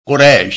قریش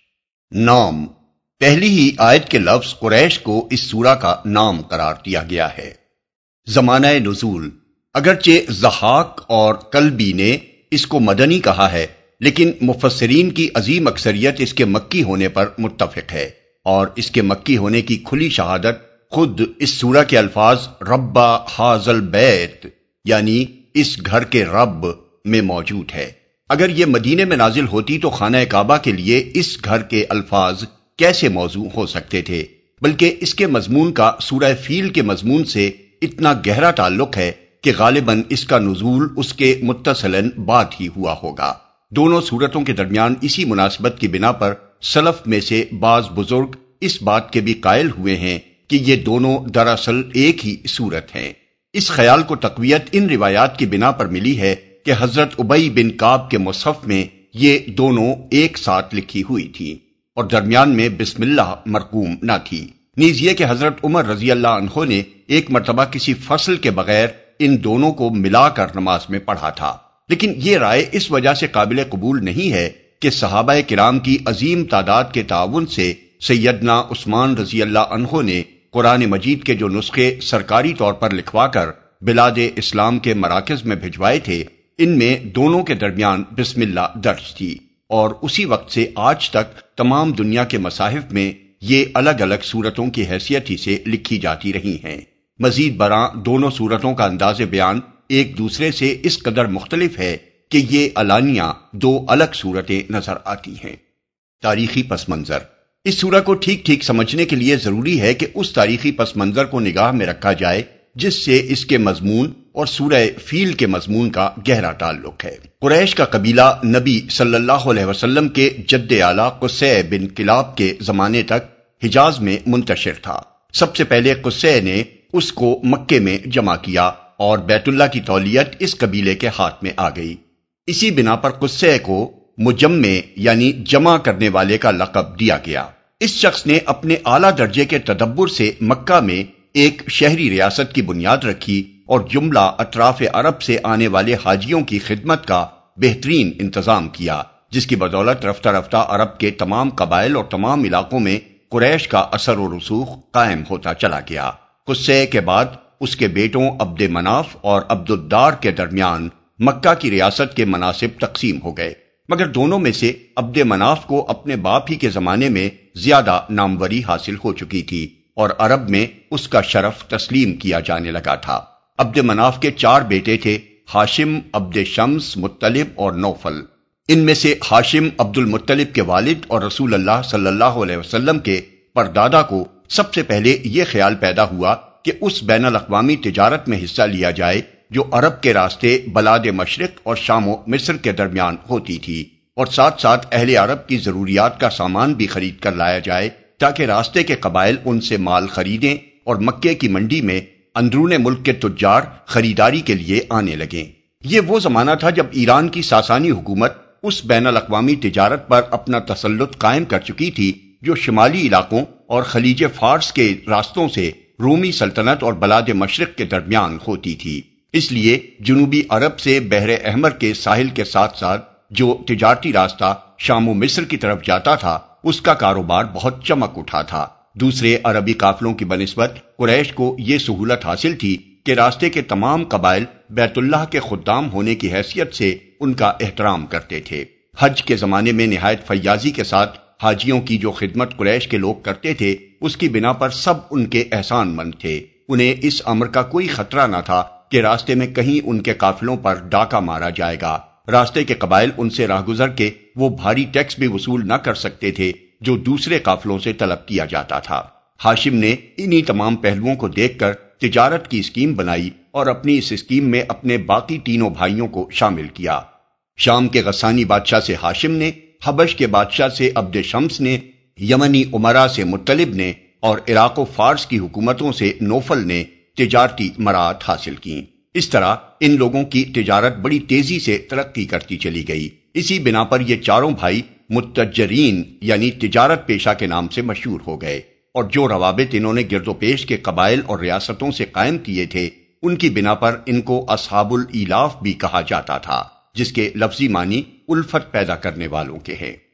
نام پہلی ہی آیت کے لفظ قریش کو اس سورہ کا نام قرار دیا گیا ہے۔ زمانہ نزول اگرچہ ضحاک اور کلبی نے اس کو مدنی کہا ہے، لیکن مفسرین کی عظیم اکثریت اس کے مکی ہونے پر متفق ہے، اور اس کے مکی ہونے کی کھلی شہادت خود اس سورہ کے الفاظ رب ھذا البیت یعنی اس گھر کے رب میں موجود ہے۔ اگر یہ مدینے میں نازل ہوتی تو خانہ کعبہ کے لیے اس گھر کے الفاظ کیسے موضوع ہو سکتے تھے؟ بلکہ اس کے مضمون کا سورہ فیل کے مضمون سے اتنا گہرا تعلق ہے کہ غالباً اس کا نزول اس کے متصلاً بعد ہی ہوا ہوگا۔ دونوں سورتوں کے درمیان اسی مناسبت کی بنا پر سلف میں سے بعض بزرگ اس بات کے بھی قائل ہوئے ہیں کہ یہ دونوں دراصل ایک ہی سورت ہیں۔ اس خیال کو تقویت ان روایات کی بنا پر ملی ہے کہ حضرت ابی بن کعب کے مصحف میں یہ دونوں ایک ساتھ لکھی ہوئی تھی اور درمیان میں بسم اللہ مرقوم نہ تھی۔ نیز یہ کہ حضرت عمر رضی اللہ عنہ نے ایک مرتبہ کسی فصل کے بغیر ان دونوں کو ملا کر نماز میں پڑھا تھا، لیکن یہ رائے اس وجہ سے قابل قبول نہیں ہے کہ صحابہ کرام کی عظیم تعداد کے تعاون سے سیدنا عثمان رضی اللہ عنہ نے قرآن مجید کے جو نسخے سرکاری طور پر لکھوا کر بلاد اسلام کے مراکز میں بھجوائے تھے، ان میں دونوں کے درمیان بسم اللہ درج تھی، اور اسی وقت سے آج تک تمام دنیا کے مصاحف میں یہ الگ الگ سورتوں کی حیثیت ہی سے لکھی جاتی رہی ہیں۔ مزید برآں دونوں سورتوں کا انداز بیان ایک دوسرے سے اس قدر مختلف ہے کہ یہ علانیہ دو الگ سورتیں نظر آتی ہیں۔ تاریخی پس منظر اس سورہ کو ٹھیک ٹھیک سمجھنے کے لیے ضروری ہے کہ اس تاریخی پس منظر کو نگاہ میں رکھا جائے جس سے اس کے مضمون اور سورہ فیل کے مضمون کا گہرا تعلق ہے۔ قریش کا قبیلہ نبی صلی اللہ علیہ وسلم کے جد اعلیٰ قصی بن کلاب کے زمانے تک حجاز میں منتشر تھا۔ سب سے پہلے قصی نے اس کو مکے میں جمع کیا اور بیت اللہ کی تولیت اس قبیلے کے ہاتھ میں آ گئی۔ اسی بنا پر قصی کو مجمع یعنی جمع کرنے والے کا لقب دیا گیا۔ اس شخص نے اپنے اعلیٰ درجے کے تدبر سے مکہ میں ایک شہری ریاست کی بنیاد رکھی اور جملہ اطراف عرب سے آنے والے حاجیوں کی خدمت کا بہترین انتظام کیا، جس کی بدولت رفتہ رفتہ عرب کے تمام قبائل اور تمام علاقوں میں قریش کا اثر و رسوخ قائم ہوتا چلا گیا۔ قصی کے بعد اس کے بیٹوں عبد مناف اور عبد الدار کے درمیان مکہ کی ریاست کے مناصب تقسیم ہو گئے، مگر دونوں میں سے عبد مناف کو اپنے باپ ہی کے زمانے میں زیادہ ناموری حاصل ہو چکی تھی اور عرب میں اس کا شرف تسلیم کیا جانے لگا تھا۔ عبد مناف کے 4 بیٹے تھے، ہاشم، عبد شمس، مطلب اور نوفل۔ ان میں سے ہاشم عبد المطلب کے والد اور رسول اللہ صلی اللہ علیہ وسلم کے پردادا کو سب سے پہلے یہ خیال پیدا ہوا کہ اس بین الاقوامی تجارت میں حصہ لیا جائے جو عرب کے راستے بلاد مشرق اور شام و مصر کے درمیان ہوتی تھی، اور ساتھ ساتھ اہل عرب کی ضروریات کا سامان بھی خرید کر لایا جائے تاکہ راستے کے قبائل ان سے مال خریدیں اور مکے کی منڈی میں اندرون ملک کے تجار خریداری کے لیے آنے لگیں۔ یہ وہ زمانہ تھا جب ایران کی ساسانی حکومت اس بین الاقوامی تجارت پر اپنا تسلط قائم کر چکی تھی جو شمالی علاقوں اور خلیج فارس کے راستوں سے رومی سلطنت اور بلاد مشرق کے درمیان ہوتی تھی۔ اس لیے جنوبی عرب سے بحر احمر کے ساحل کے ساتھ ساتھ جو تجارتی راستہ شام و مصر کی طرف جاتا تھا اس کا کاروبار بہت چمک اٹھا تھا۔ دوسرے عربی قافلوں کی بنسبت قریش کو یہ سہولت حاصل تھی کہ راستے کے تمام قبائل بیت اللہ کے خدام ہونے کی حیثیت سے ان کا احترام کرتے تھے۔ حج کے زمانے میں نہایت فیاضی کے ساتھ حاجیوں کی جو خدمت قریش کے لوگ کرتے تھے اس کی بنا پر سب ان کے احسان مند تھے۔ انہیں اس امر کا کوئی خطرہ نہ تھا کہ راستے میں کہیں ان کے قافلوں پر ڈاکہ مارا جائے گا۔ راستے کے قبائل ان سے راہگزر کے وہ بھاری ٹیکس بھی وصول نہ کر سکتے تھے جو دوسرے قافلوں سے طلب کیا جاتا تھا۔ ہاشم نے انہی تمام پہلوؤں کو دیکھ کر تجارت کی اسکیم بنائی اور اپنی اس اسکیم میں اپنے باقی تینوں بھائیوں کو شامل کیا۔ شام کے غسانی بادشاہ سے ہاشم نے، حبش کے بادشاہ سے عبد شمس نے، یمنی امراء سے مطلب نے اور عراق و فارس کی حکومتوں سے نوفل نے تجارتی مراعات حاصل کی۔ اس طرح ان لوگوں کی تجارت بڑی تیزی سے ترقی کرتی چلی گئی۔ اسی بنا پر یہ چاروں بھائی متجرین یعنی تجارت پیشہ کے نام سے مشہور ہو گئے، اور جو روابط انہوں نے گرد و پیش کے قبائل اور ریاستوں سے قائم کیے تھے ان کی بنا پر ان کو اصحاب الایلاف بھی کہا جاتا تھا، جس کے لفظی معنی الفت پیدا کرنے والوں کے ہیں۔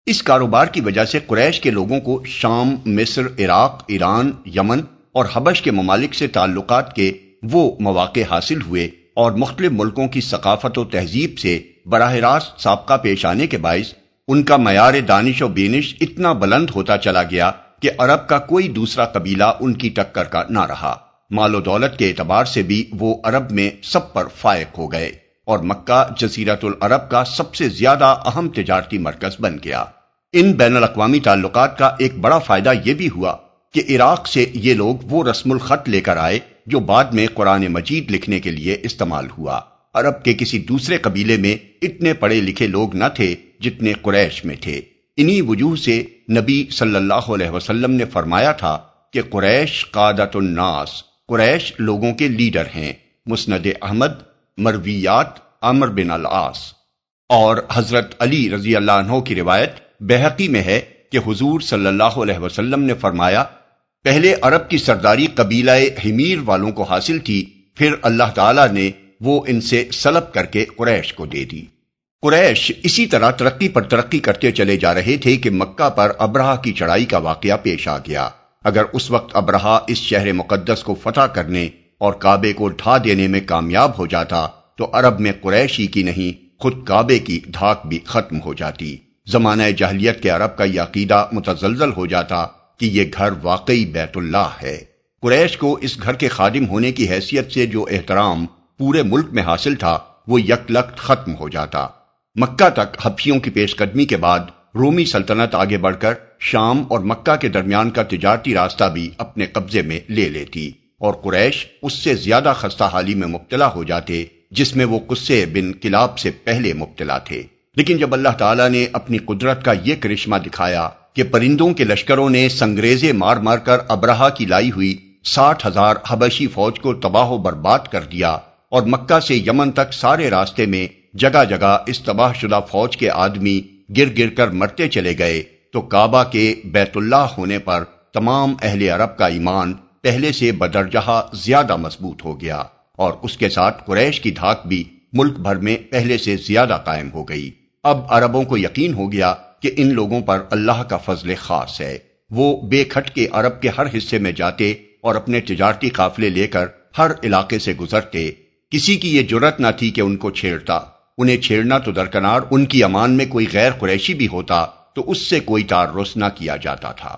اس کاروبار کی وجہ سے قریش کے لوگوں کو شام، مصر، عراق، ایران، یمن اور حبش کے ممالک سے تعلقات کے وہ مواقع حاصل ہوئے اور مختلف ملکوں کی ثقافت و تہذیب سے براہ راست سابقہ پیش آنے کے باعث ان کا معیار دانش و بینش اتنا بلند ہوتا چلا گیا کہ عرب کا کوئی دوسرا قبیلہ ان کی ٹکر کا نہ رہا۔ مال و دولت کے اعتبار سے بھی وہ عرب میں سب پر فائق ہو گئے اور مکہ جزیرۃ العرب کا سب سے زیادہ اہم تجارتی مرکز بن گیا۔ ان بین الاقوامی تعلقات کا ایک بڑا فائدہ یہ بھی ہوا کہ عراق سے یہ لوگ وہ رسم الخط لے کر آئے جو بعد میں قرآن مجید لکھنے کے لیے استعمال ہوا۔ عرب کے کسی دوسرے قبیلے میں اتنے پڑھے لکھے لوگ نہ تھے جتنے قریش میں تھے۔ انہی وجوہ سے نبی صلی اللہ علیہ وسلم نے فرمایا تھا کہ قریش قادۃ الناس، قریش لوگوں کے لیڈر ہیں۔ مسند احمد، مرویات عمرو بن العاص۔ اور حضرت علی رضی اللہ عنہ کی روایت بہقی میں ہے کہ حضور صلی اللہ علیہ وسلم نے فرمایا، پہلے عرب کی سرداری قبیلہ حمیر والوں کو حاصل تھی، پھر اللہ تعالیٰ نے وہ ان سے سلب کر کے قریش کو دے دی۔ قریش اسی طرح ترقی پر ترقی کرتے چلے جا رہے تھے کہ مکہ پر ابرہہ کی چڑھائی کا واقعہ پیش آ گیا۔ اگر اس وقت ابرہہ اس شہر مقدس کو فتح کرنے اور کعبے کو ڈھا دینے میں کامیاب ہو جاتا تو عرب میں قریش ہی کی نہیں، خود کعبے کی دھاک بھی ختم ہو جاتی۔ زمانہ جاہلیت کے عرب کا یہ عقیدہ متزلزل ہو جاتا کہ یہ گھر واقعی بیت اللہ ہے۔ قریش کو اس گھر کے خادم ہونے کی حیثیت سے جو احترام پورے ملک میں حاصل تھا وہ یکلخت ختم ہو جاتا۔ مکہ تک حبشیوں کی پیش قدمی کے بعد رومی سلطنت آگے بڑھ کر شام اور مکہ کے درمیان کا تجارتی راستہ بھی اپنے قبضے میں لے لیتی اور قریش اس سے زیادہ خستہ حالی میں مبتلا ہو جاتے جس میں وہ قصے بن کلاب سے پہلے مبتلا تھے۔ لیکن جب اللہ تعالیٰ نے اپنی قدرت کا یہ کرشمہ دکھایا کہ پرندوں کے لشکروں نے سنگریزے مار مار کر ابرہہ کی لائی ہوئی 60,000 حبشی فوج کو تباہ و برباد کر دیا اور مکہ سے یمن تک سارے راستے میں جگہ جگہ اس تباہ شدہ فوج کے آدمی گر گر کر مرتے چلے گئے، تو کعبہ کے بیت اللہ ہونے پر تمام اہل عرب کا ایمان پہلے سے بدرجہ زیادہ مضبوط ہو گیا اور اس کے ساتھ قریش کی دھاک بھی ملک بھر میں پہلے سے زیادہ قائم ہو گئی۔ اب عربوں کو یقین ہو گیا کہ ان لوگوں پر اللہ کا فضل خاص ہے۔ وہ بے کھٹ کے عرب کے ہر حصے میں جاتے اور اپنے تجارتی قافلے لے کر ہر علاقے سے گزرتے۔ کسی کی یہ جرت نہ تھی کہ ان کو چھیڑتا۔ انہیں چھیڑنا تو درکنار، ان کی امان میں کوئی غیر قریشی بھی ہوتا تو اس سے کوئی تعرض نہ کیا جاتا تھا۔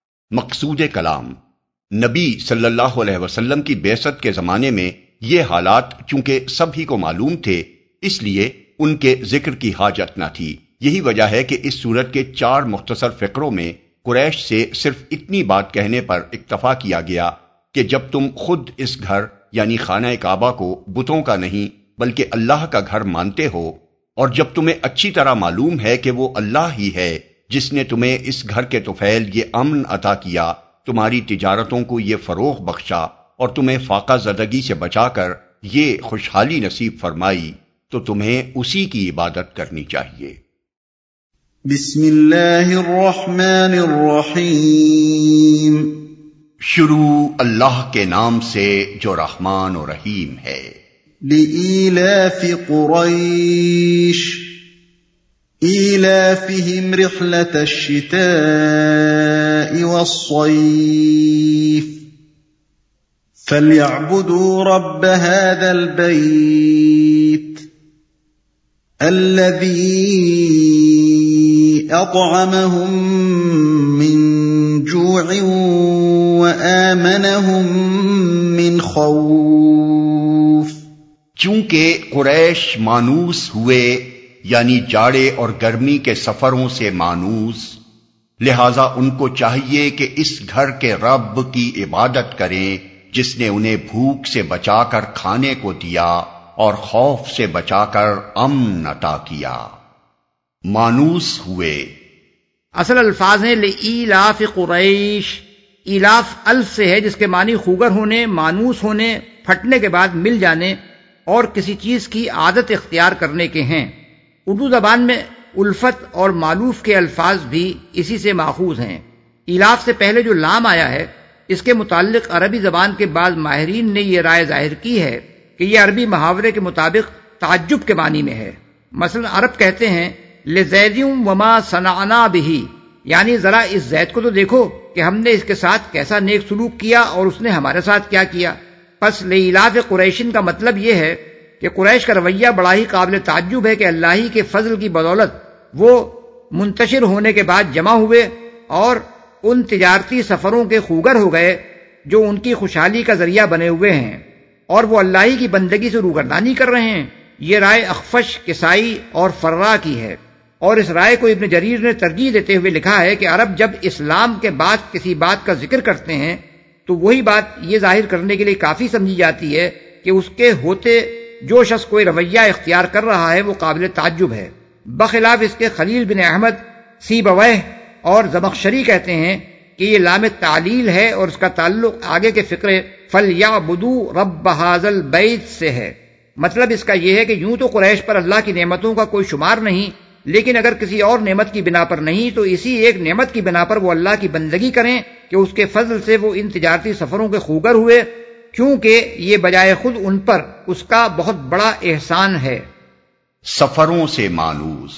مقصود کلام، نبی صلی اللہ علیہ وسلم کی بعثت کے زمانے میں یہ حالات چونکہ سب ہی کو معلوم تھے، اس لیے ان کے ذکر کی حاجت نہ تھی۔ یہی وجہ ہے کہ اس سورت کے 4 مختصر فقروں میں قریش سے صرف اتنی بات کہنے پر اکتفا کیا گیا کہ جب تم خود اس گھر یعنی خانہ کعبہ کو بتوں کا نہیں بلکہ اللہ کا گھر مانتے ہو، اور جب تمہیں اچھی طرح معلوم ہے کہ وہ اللہ ہی ہے جس نے تمہیں اس گھر کے طفیل یہ امن عطا کیا، تمہاری تجارتوں کو یہ فروغ بخشا اور تمہیں فاقہ زدگی سے بچا کر یہ خوشحالی نصیب فرمائی، تو تمہیں اسی کی عبادت کرنی چاہیے۔ بسم اللہ الرحمن الرحیم۔ شروع اللہ کے نام سے جو رحمان و رحیم ہے۔ لإيلاف قريش إيلافهم رحلة الشتاء والصيف فليعبدوا رب هذا البيت الذي أطعمهم من جوع وآمنهم من خوف۔ چونکہ قریش مانوس ہوئے یعنی جاڑے اور گرمی کے سفروں سے مانوس، لہذا ان کو چاہیے کہ اس گھر کے رب کی عبادت کریں جس نے انہیں بھوک سے بچا کر کھانے کو دیا اور خوف سے بچا کر امن عطا کیا۔ مانوس ہوئے اصل الفاظ ہیں لإیلاف قریش۔ ایلاف الف سے ہے جس کے معنی خوگر ہونے، مانوس ہونے، پھٹنے کے بعد مل جانے اور کسی چیز کی عادت اختیار کرنے کے ہیں۔ اردو زبان میں الفت اور مالوف کے الفاظ بھی اسی سے ماخوذ ہیں۔ ایلاف سے پہلے جو لام آیا ہے اس کے متعلق عربی زبان کے بعض ماہرین نے یہ رائے ظاہر کی ہے کہ یہ عربی محاورے کے مطابق تعجب کے معنی میں ہے۔ مثلا عرب کہتے ہیں لزیدم وما صنعنا بہ، یعنی ذرا اس زید کو تو دیکھو کہ ہم نے اس کے ساتھ کیسا نیک سلوک کیا اور اس نے ہمارے ساتھ کیا کیا۔ پس لإیلاف قریشن کا مطلب یہ ہے کہ قریش کا رویہ بڑا ہی قابل تعجب ہے کہ اللہ ہی کے فضل کی بدولت وہ منتشر ہونے کے بعد جمع ہوئے اور ان تجارتی سفروں کے خوگر ہو گئے جو ان کی خوشحالی کا ذریعہ بنے ہوئے ہیں، اور وہ اللہ ہی کی بندگی سے روگردانی کر رہے ہیں۔ یہ رائے اخفش، کسائی اور فرا کی ہے، اور اس رائے کو ابن جریر نے ترجیح دیتے ہوئے لکھا ہے کہ عرب جب اسلام کے بعد کسی بات کا ذکر کرتے ہیں تو وہی بات یہ ظاہر کرنے کے لیے کافی سمجھی جاتی ہے کہ اس کے ہوتے جو شخص کوئی رویہ اختیار کر رہا ہے وہ قابل تعجب ہے۔ بخلاف اس کے خلیل بن احمد سیبویہ اور زمخشری کہتے ہیں کہ یہ لام تعلیل ہے اور اس کا تعلق آگے کے فقرے فَلْيَعْبُدُوا رَبَّ هَذَا الْبَيْتِ سے ہے۔ مطلب اس کا یہ ہے کہ یوں تو قریش پر اللہ کی نعمتوں کا کوئی شمار نہیں، لیکن اگر کسی اور نعمت کی بنا پر نہیں تو اسی ایک نعمت کی بنا پر وہ اللہ کی بندگی کریں کہ اس کے فضل سے وہ ان تجارتی سفروں کے خوگر ہوئے، کیونکہ یہ بجائے خود ان پر اس کا بہت بڑا احسان ہے۔ سفروں سے مانوس،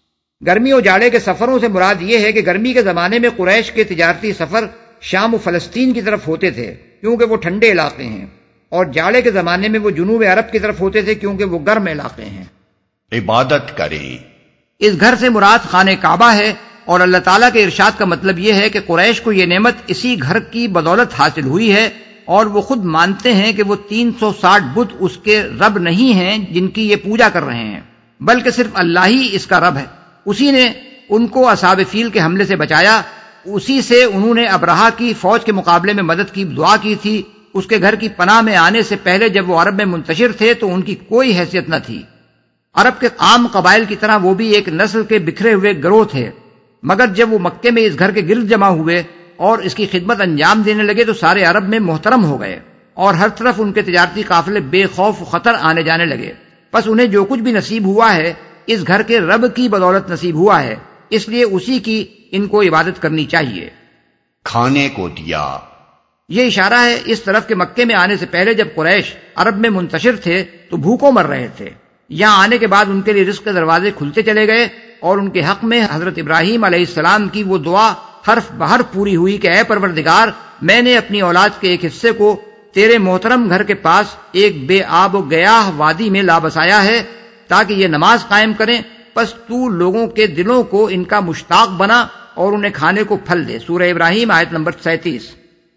گرمی و جاڑے کے سفروں سے مراد یہ ہے کہ گرمی کے زمانے میں قریش کے تجارتی سفر شام و فلسطین کی طرف ہوتے تھے کیونکہ وہ ٹھنڈے علاقے ہیں، اور جاڑے کے زمانے میں وہ جنوب عرب کی طرف ہوتے تھے کیونکہ وہ گرم علاقے ہیں۔ عبادت کریں۔ اس گھر سے مراد خانہ کعبہ ہے، اور اللہ تعالیٰ کے ارشاد کا مطلب یہ ہے کہ قریش کو یہ نعمت اسی گھر کی بدولت حاصل ہوئی ہے، اور وہ خود مانتے ہیں کہ وہ 360 بت اس کے رب نہیں ہیں جن کی یہ پوجا کر رہے ہیں، بلکہ صرف اللہ ہی اس کا رب ہے۔ اسی نے ان کو اصحاب فیل کے حملے سے بچایا، اسی سے انہوں نے ابرہہ کی فوج کے مقابلے میں مدد کی دعا کی تھی۔ اس کے گھر کی پناہ میں آنے سے پہلے جب وہ عرب میں منتشر تھے تو ان کی کوئی حیثیت نہ تھی۔ عرب کے عام قبائل کی طرح وہ بھی ایک نسل کے بکھرے ہوئے گروہ تھے، مگر جب وہ مکے میں اس گھر کے گرد جمع ہوئے اور اس کی خدمت انجام دینے لگے تو سارے عرب میں محترم ہو گئے، اور ہر طرف ان کے تجارتی قافلے بے خوف خطر آنے جانے لگے۔ پس انہیں جو کچھ بھی نصیب ہوا ہے اس گھر کے رب کی بدولت نصیب ہوا ہے، اس لیے اسی کی ان کو عبادت کرنی چاہیے۔ کھانے کو دیا، یہ اشارہ ہے اس طرف کہ مکے میں آنے سے پہلے جب قریش عرب میں منتشر تھے تو بھوکوں مر رہے تھے، یہاں آنے کے بعد ان کے لیے رزق کے دروازے کھلتے چلے گئے، اور ان کے حق میں حضرت ابراہیم علیہ السلام کی وہ دعا حرف بحر پوری ہوئی کہ اے پروردگار، میں نے اپنی اولاد کے ایک حصے کو تیرے محترم گھر کے پاس ایک بے آب و گیاہ وادی میں لا بسایا ہے تاکہ یہ نماز قائم کریں، پس تو لوگوں کے دلوں کو ان کا مشتاق بنا اور انہیں کھانے کو پھل دے۔ سورہ ابراہیم آیت نمبر 37۔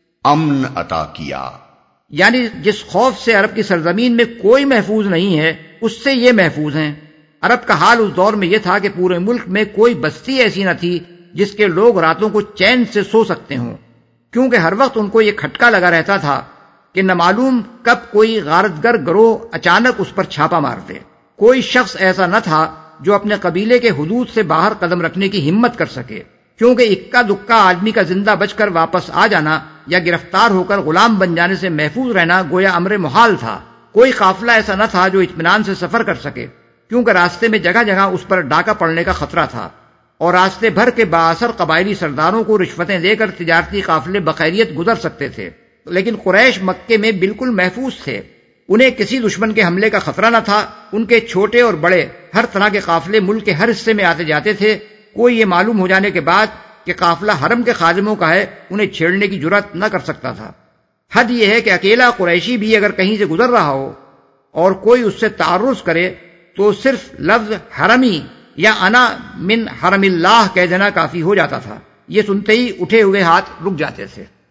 امن عطا کیا، یعنی جس خوف سے عرب کی سرزمین میں کوئی محفوظ نہیں ہے اس سے یہ محفوظ ہیں۔ عرب کا حال اس دور میں یہ تھا کہ پورے ملک میں کوئی بستی ایسی نہ تھی جس کے لوگ راتوں کو چین سے سو سکتے ہوں، کیونکہ ہر وقت ان کو یہ کھٹکا لگا رہتا تھا کہ نہ معلوم کب کوئی غارتگر گروہ اچانک اس پر چھاپا مار دے۔ کوئی شخص ایسا نہ تھا جو اپنے قبیلے کے حدود سے باہر قدم رکھنے کی ہمت کر سکے، کیونکہ اکا دکا آدمی کا زندہ بچ کر واپس آ جانا یا گرفتار ہو کر غلام بن جانے سے محفوظ رہنا گویا امر محال تھا۔ کوئی قافلہ ایسا نہ تھا جو اطمینان سے سفر کر سکے، کیونکہ راستے میں جگہ جگہ اس پر ڈاکہ پڑنے کا خطرہ تھا، اور راستے بھر کے بااثر قبائلی سرداروں کو رشوتیں دے کر تجارتی قافلے بخیریت گزر سکتے تھے۔ لیکن قریش مکے میں بالکل محفوظ تھے، انہیں کسی دشمن کے حملے کا خطرہ نہ تھا۔ ان کے چھوٹے اور بڑے ہر طرح کے قافلے ملک کے ہر حصے میں آتے جاتے تھے۔ کوئی یہ معلوم ہو جانے کے بعد کہ قافلہ حرم کے خادموں کا ہے انہیں چھیڑنے کی جرات نہ کر سکتا تھا۔ حد یہ ہے کہ اکیلا قریشی بھی اگر کہیں سے گزر رہا ہو اور کوئی اس سے تعرض کرے تو صرف لفظ حرمی یا انا من حرم اللہ کہہ دینا کافی ہو جاتا تھا، یہ سنتے ہی اٹھے ہوئے ہاتھ رک جاتے تھے۔